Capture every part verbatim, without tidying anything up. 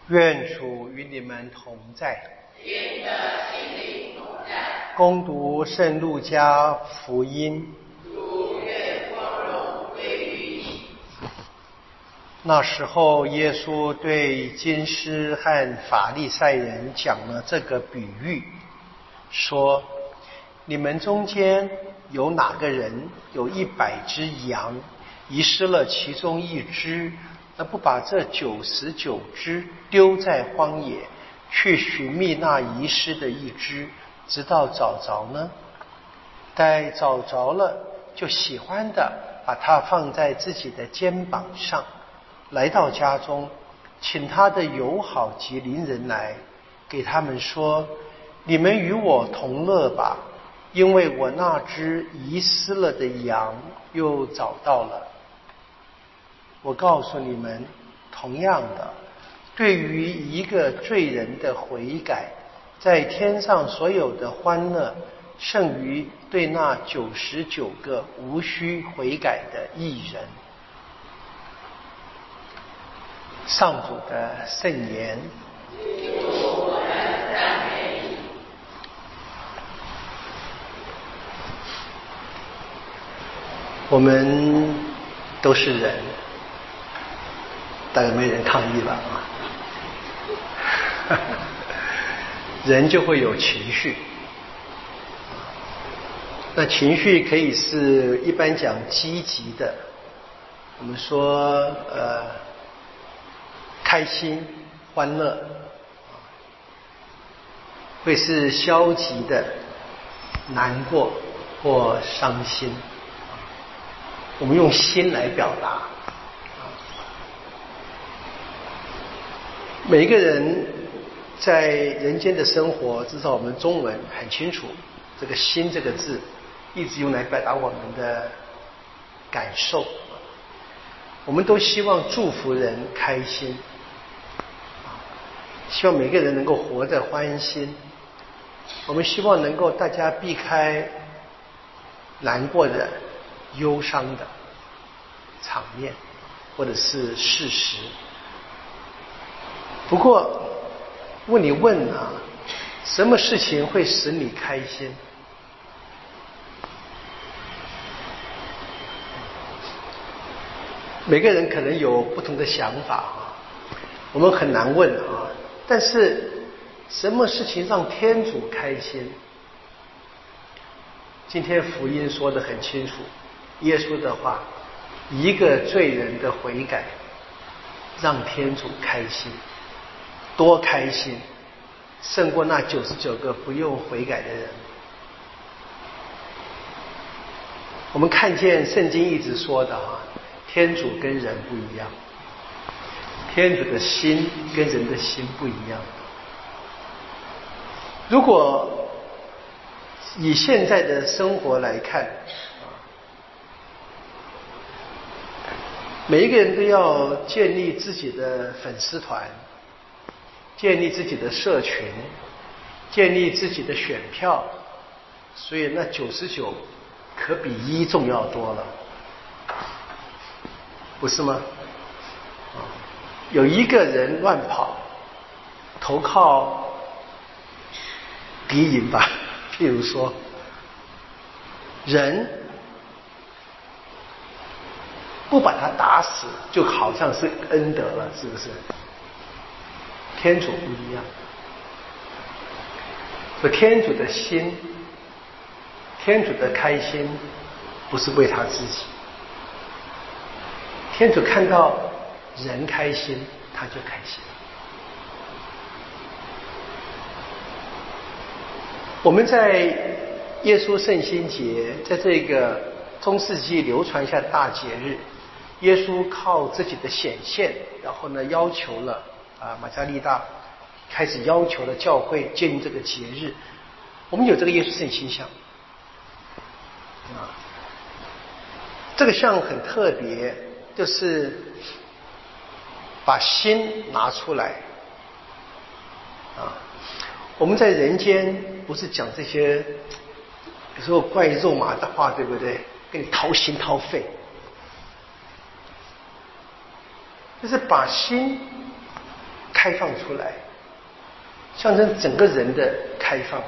愿主与你们同在。 与你的心灵同在。 恭读圣路加福音。 主愿光荣归于你。 那时候，耶稣对经师和法利赛人讲了这个比喻，说：你们中间有哪个人有一百只羊，遗失了其中一只，那不把这九十九只丢在荒野，去寻觅那遗失的一只，直到找着呢？待找着了，就喜欢的把它放在自己的肩膀上，来到家中，请他的友好及邻人来，给他们说：你们与我同乐吧，因为我那只遗失了的羊又找到了。我告诉你们，同样的，对于一个罪人的悔改，在天上所有的欢乐，胜于对那九十九个无需悔改的义人。上主的圣言。我们都是人，大概没人抗议吧？人就会有情绪，那情绪可以是一般讲积极的，我们说呃开心、欢乐，会是消极的，难过或伤心。我们用心来表达。每一个人在人间的生活，至少我们中文很清楚，这个心这个字一直用来表达我们的感受。我们都希望祝福人开心，希望每个人能够活得欢心。我们希望能够大家避开难过的、忧伤的场面或者是事实。不过问你问啊，什么事情会使你开心？每个人可能有不同的想法啊，我们很难问啊。但是什么事情让天主开心？今天福音说得很清楚，耶稣的话，一个罪人的悔改让天主开心，多开心，胜过那九十九个不用悔改的人。我们看见圣经一直说的哈，天主跟人不一样，天主的心跟人的心不一样。如果以现在的生活来看，每一个人都要建立自己的粉丝团，建立自己的社群，建立自己的选票，所以那九十九可比一重要多了，不是吗？有一个人乱跑，投靠敌营吧，譬如说，人不把他打死，就好像是恩德了，是不是？天主不一样，所以天主的心，天主的开心，不是为他自己。天主看到人开心，他就开心。我们在耶稣圣心节，在这个中世纪流传下的大节日，耶稣靠自己的显现，然后呢，要求了啊，玛加丽大开始要求了教会建立这个节日。我们有这个耶稣圣心像啊，这个像很特别，就是把心拿出来啊。我们在人间不是讲这些有时候怪肉麻的话，对不对？跟你掏心掏肺，就是把心开开放出来，象征整个人的开放。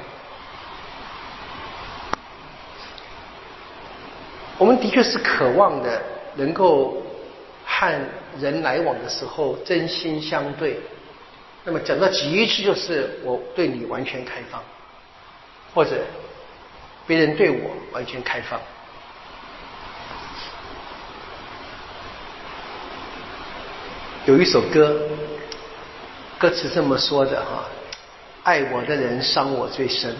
我们的确是渴望的能够和人来往的时候真心相对，那么讲到极致就是我对你完全开放，或者别人对我完全开放。有一首歌，歌词这么说的哈，爱我的人伤我最深。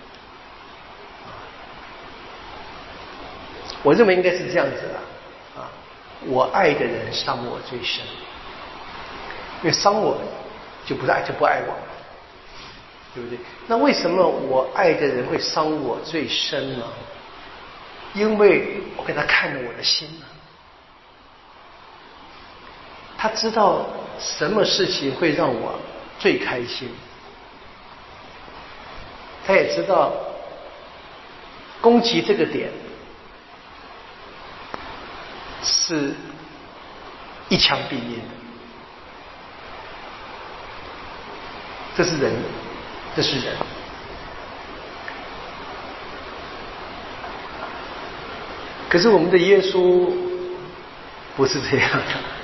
我认为应该是这样子的啊，我爱的人伤我最深，因为伤我就不是爱，就不爱我了，对不对？那为什么我爱的人会伤我最深呢？因为我给他看了我的心了，他知道什么事情会让我最开心，他也知道攻击这个点是一枪毙命的，这是人，这是人。可是我们的耶稣不是这样的，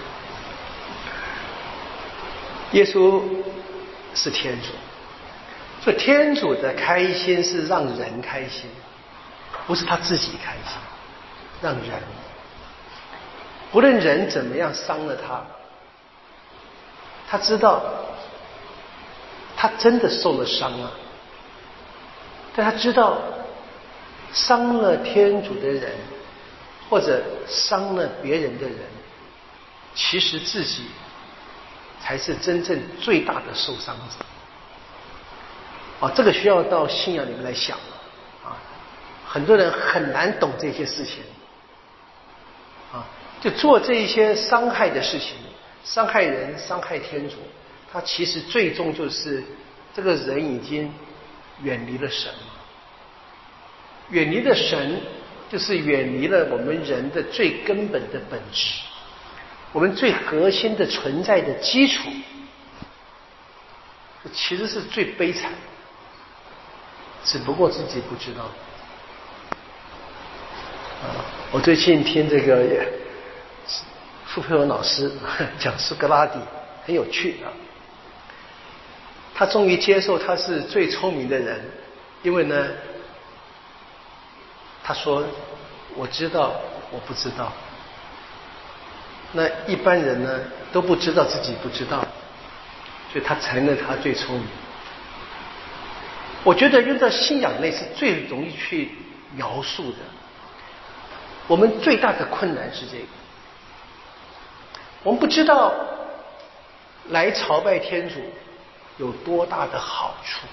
耶稣是天主，所以天主的开心是让人开心，不是他自己开心，让人。不论人怎么样伤了他，他知道他真的受了伤啊，但他知道伤了天主的人或者伤了别人的人，其实自己才是真正最大的受伤者啊！这个需要到信仰里面来想啊，很多人很难懂这些事情啊。就做这一些伤害的事情，伤害人，伤害天主，他其实最终就是这个人已经远离了神，远离了神就是远离了我们人的最根本的本质，我们最核心的存在的基础，其实是最悲惨，只不过自己不知道。啊，我最近听这个傅佩文老师讲苏格拉底，很有趣啊。他终于接受他是最聪明的人，因为呢，他说我知道我不知道。那一般人呢都不知道自己不知道，所以他承认他最聪明。我觉得用到信仰类是最容易去描述的。我们最大的困难是这个，我们不知道来朝拜天主有多大的好处。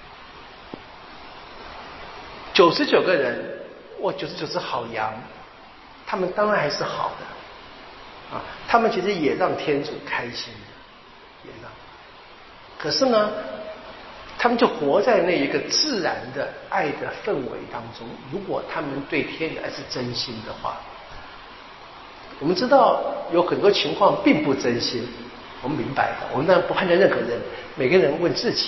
九十九个人，我九十九只好羊，他们当然还是好的啊，他们其实也让天主开心的，也让。可是呢，他们就活在那一个自然的爱的氛围当中。如果他们对天主爱是真心的话，我们知道有很多情况并不真心，我们明白的，我们当然不判断任何人，每个人问自己。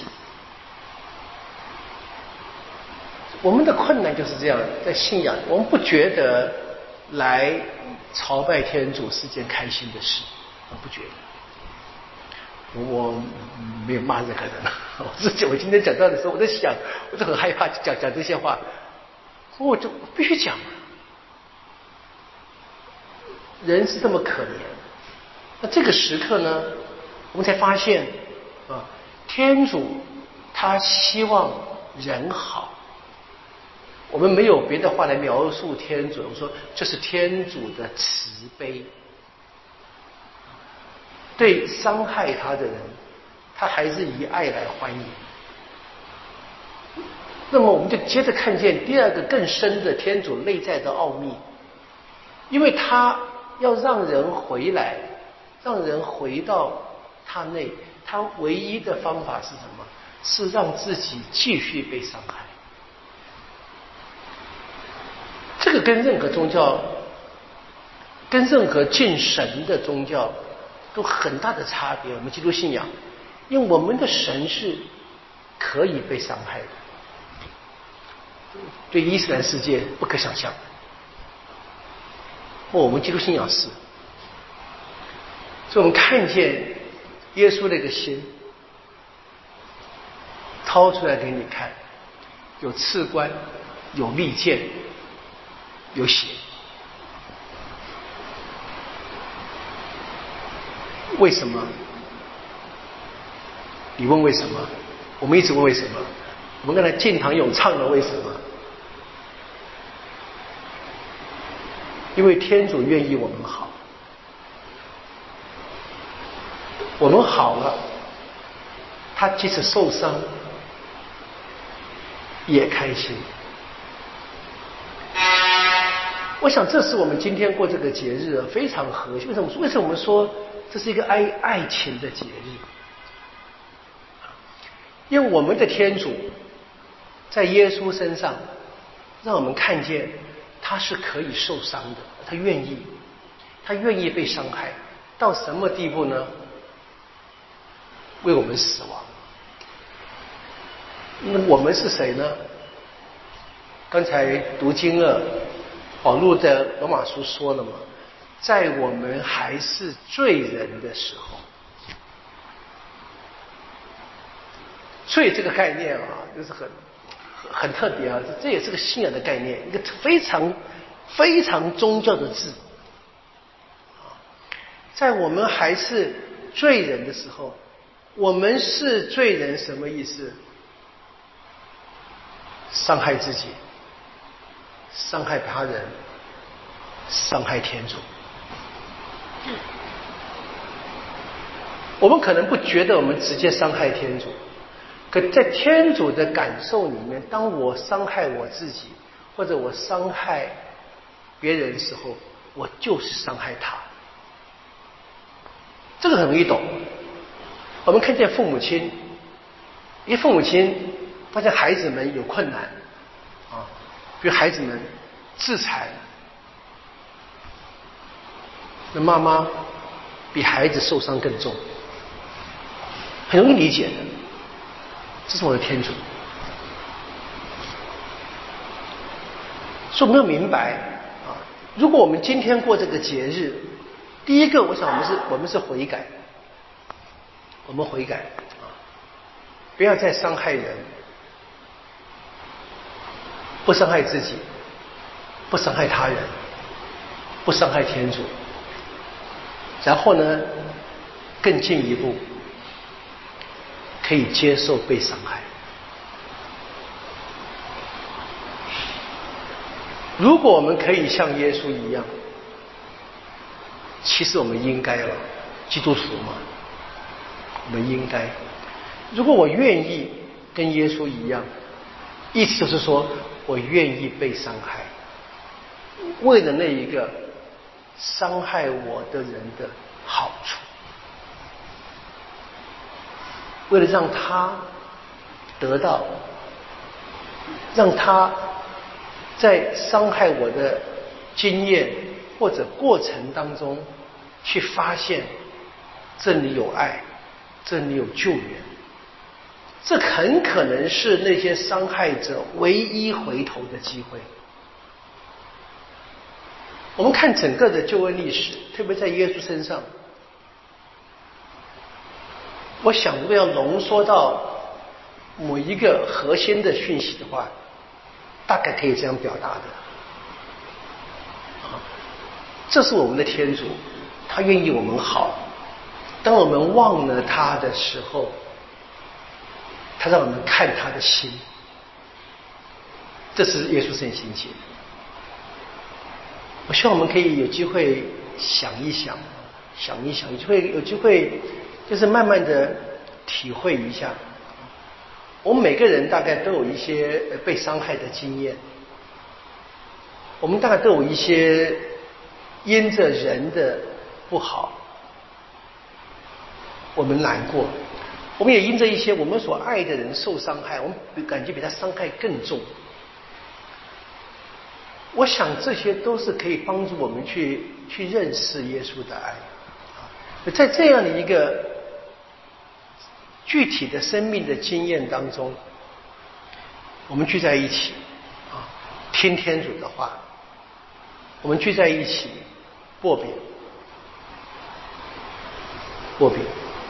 我们的困难就是这样，在信仰，我们不觉得来朝拜天主是件开心的事，我不觉得。我没有骂任何人，我自己我今天讲到的时候，我在想，我就很害怕讲讲这些话，我就必须讲。人是这么可怜，那这个时刻呢，我们才发现啊，天主他希望人好。我们没有别的话来描述天主，我说这是天主的慈悲。对伤害他的人，他还是以爱来欢迎。那么我们就接着看见第二个更深的天主内在的奥秘，因为他要让人回来，让人回到他内，他唯一的方法是什么？是让自己继续被伤害。这个跟任何宗教，跟任何敬神的宗教都很大的差别。我们基督信仰因为我们的神是可以被伤害的，对伊斯兰世界不可想象，或我们基督信仰是，所以我们看见耶稣的一个心掏出来给你看，有刺冠，有利剑，有血。为什么？你问为什么？我们一直问为什么？我们刚才进堂咏唱了为什么？因为天主愿意我们好，我们好了，他即使受伤也开心。我想这是我们今天过这个节日非常和谐。为什么？为什么我们说这是一个爱爱情的节日？因为我们的天主在耶稣身上让我们看见他是可以受伤的，他愿意，他愿意被伤害到什么地步呢？为我们死亡。那我们是谁呢？刚才读经了，保禄的罗马书说了嘛，在我们还是罪人的时候。罪这个概念啊，就是很很特别啊，这也是个信仰的概念，一个非常非常宗教的字。在我们还是罪人的时候，我们是罪人什么意思？伤害自己，伤害他人，伤害天主。我们可能不觉得我们直接伤害天主，可在天主的感受里面，当我伤害我自己或者我伤害别人的时候，我就是伤害他。这个很容易懂。我们看见父母亲，一父母亲发现孩子们有困难啊，比如孩子们自残，那妈妈比孩子受伤更重，很容易理解的。这是我的天主。所以我们要明白啊，如果我们今天过这个节日，第一个我想我们是我们是悔改，我们悔改啊，不要再伤害人，不伤害自己，不伤害他人，不伤害天主。然后呢，更进一步可以接受被伤害。如果我们可以像耶稣一样，其实我们应该了，基督徒嘛，我们应该。如果我愿意跟耶稣一样，意思就是说我愿意被伤害，为了那一个伤害我的人的好处，为了让他得到，让他在伤害我的经验或者过程当中去发现这里有爱，这里有救援。这很可能是那些伤害者唯一回头的机会。我们看整个的救恩历史，特别在耶稣身上，我想如果要浓缩到某一个核心的讯息的话，大概可以这样表达的。这是我们的天主，他愿意我们好。当我们忘了他的时候，他让我们看他的心。这是耶稣圣心节。我希望我们可以有机会想一想，想一想，有机会有机会就是慢慢的体会一下。我们每个人大概都有一些被伤害的经验，我们大概都有一些因着人的不好我们难过，我们也因着一些我们所爱的人受伤害，我们感觉比他伤害更重。我想这些都是可以帮助我们去去认识耶稣的爱。在这样的一个具体的生命的经验当中，我们聚在一起啊，听天主的话，我们聚在一起擘饼，擘饼。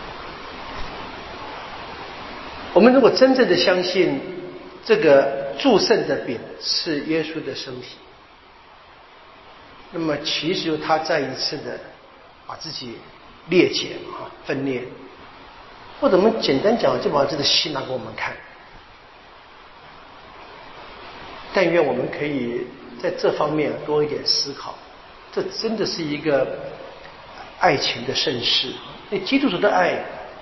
我们如果真正的相信这个祝圣的饼是耶稣的身体，那么其实他再一次的把自己裂解啊，分裂，或者我们简单讲，就把这个戏拿给我们看。但愿我们可以在这方面多一点思考，这真的是一个爱情的盛世。那基督徒的爱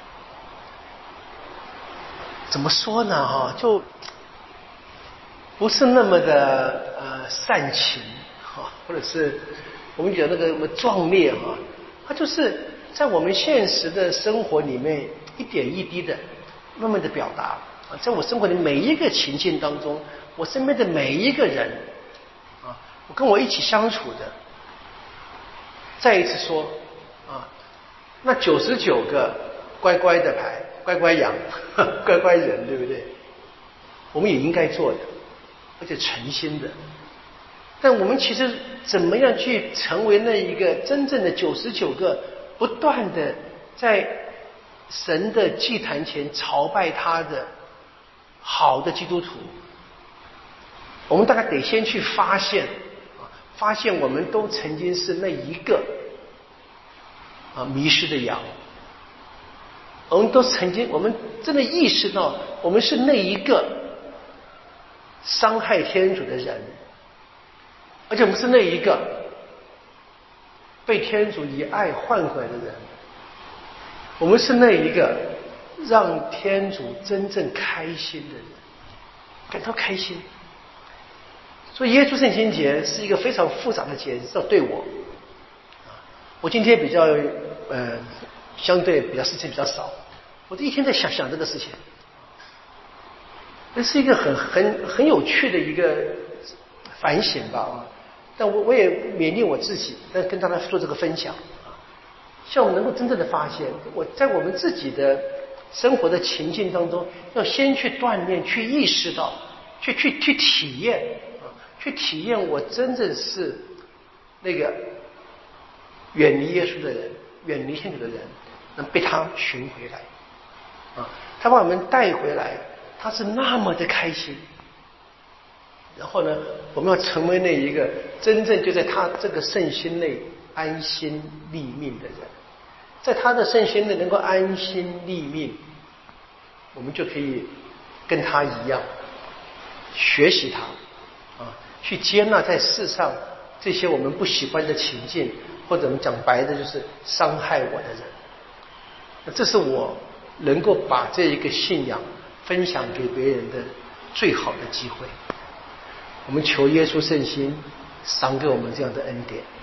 怎么说呢？哈，就不是那么的呃煽情哈，或者是我们讲那个什么壮烈哈，它就是在我们现实的生活里面一点一滴的慢慢的表达啊，在我生活的每一个情境当中，我身边的每一个人啊，我跟我一起相处的，再一次说啊，那九十九个乖乖的牌。乖乖羊，乖乖人，对不对？我们也应该做的，而且诚心的。但我们其实怎么样去成为那一个真正的九十九个不断的在神的祭坛前朝拜他的好的基督徒？我们大概得先去发现，发现我们都曾经是那一个啊迷失的羊。我们都曾经，我们真的意识到，我们是那一个伤害天主的人，而且我们是那一个被天主以爱换回来的人，我们是那一个让天主真正开心的人，感到开心。所以耶稣圣心节是一个非常复杂的节日，至少对我，我今天比较呃。相对比较事情比较少，我这一天在想想这个事情，这是一个很很很有趣的一个反省吧啊！但我我也勉励我自己，但跟大家做这个分享啊，希望我们能够真正的发现，我在我们自己的生活的情境当中，要先去锻炼，去意识到，去去去体验啊，去体验我真正是那个远离耶稣的人，远离天主的人。能被他寻回来啊，他把我们带回来，他是那么的开心。然后呢，我们要成为那一个真正就在他这个圣心内安心立命的人，在他的圣心内能够安心立命，我们就可以跟他一样学习他啊，去接纳在世上这些我们不喜欢的情境，或者我们讲白的就是伤害我的人。这是我能够把这一个信仰分享给别人的最好的机会。我们求耶稣圣心赏给我们这样的恩典。